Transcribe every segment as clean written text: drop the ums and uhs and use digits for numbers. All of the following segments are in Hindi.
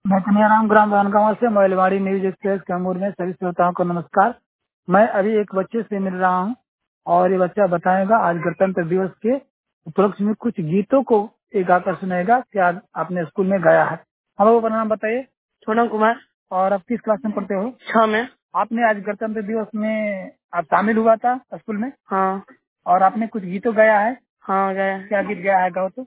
मैं कन्हैयाराम ग्राम बनगांव से मोइलवाड़ी न्यूज एक्सप्रेस कैमूर में सभी श्रोताओं को नमस्कार। मैं अभी एक बच्चे से मिल रहा हूं और ये बच्चा बताएगा आज गणतंत्र दिवस के उपलक्ष्य में कुछ गीतों को एक गाकर सुनाएगा। क्या आपने स्कूल में गाया है? हम लोगों का नाम बताइए। छोटन कुमार। और आप किस क्लास में पढ़ते हो? 6 में। आपने आज गणतंत्र दिवस में आप शामिल हुआ था स्कूल में? हाँ। और आपने कुछ गीतों गाया है? हाँ गया। क्या गीत गाया है, गाओ तो।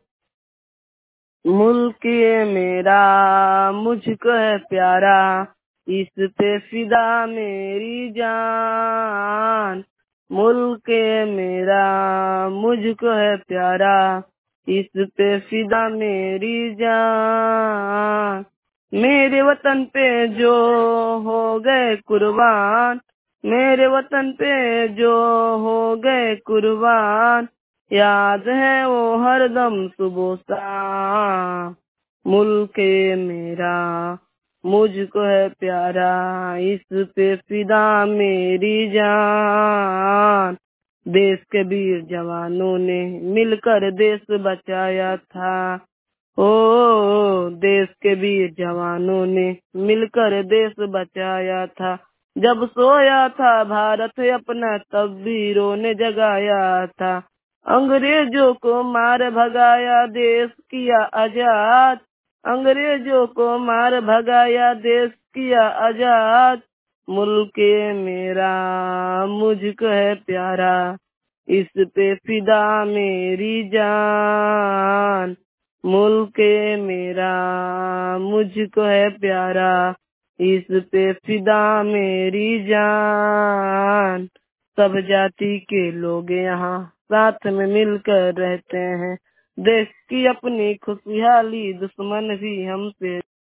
मुल्क ये मेरा मुझको है प्यारा, इस पे फिदा मेरी जान। मुल्क ये मेरा मुझको है प्यारा, इस पे फिदा मेरी जान। मेरे वतन पे जो हो गए कुर्बान, मेरे वतन पे जो हो गए कुर्बान, याद है वो हरदम सुबह शाम। मुल्क ये मेरा मुझको है प्यारा, इस पे फिदा मेरी जान। देश के वीर जवानों ने मिलकर देश बचाया था। ओ देश के वीर जवानों ने मिलकर देश बचाया था। जब सोया था भारत अपना, तब वीरों ने जगाया था। अंग्रेजों को मार भगाया, देश किया आजाद। अंग्रेजों को मार भगाया, देश किया आजाद। मुल्क ये मेरा मुझको है प्यारा, इस पे फिदा मेरी जान। मुल्क ये मेरा मुझको है प्यारा, इस पे फिदा मेरी जान। सब जाति के लोग यहाँ साथ में मिलकर रहते हैं। देश की अपनी खुशहाली दुश्मन भी हमसे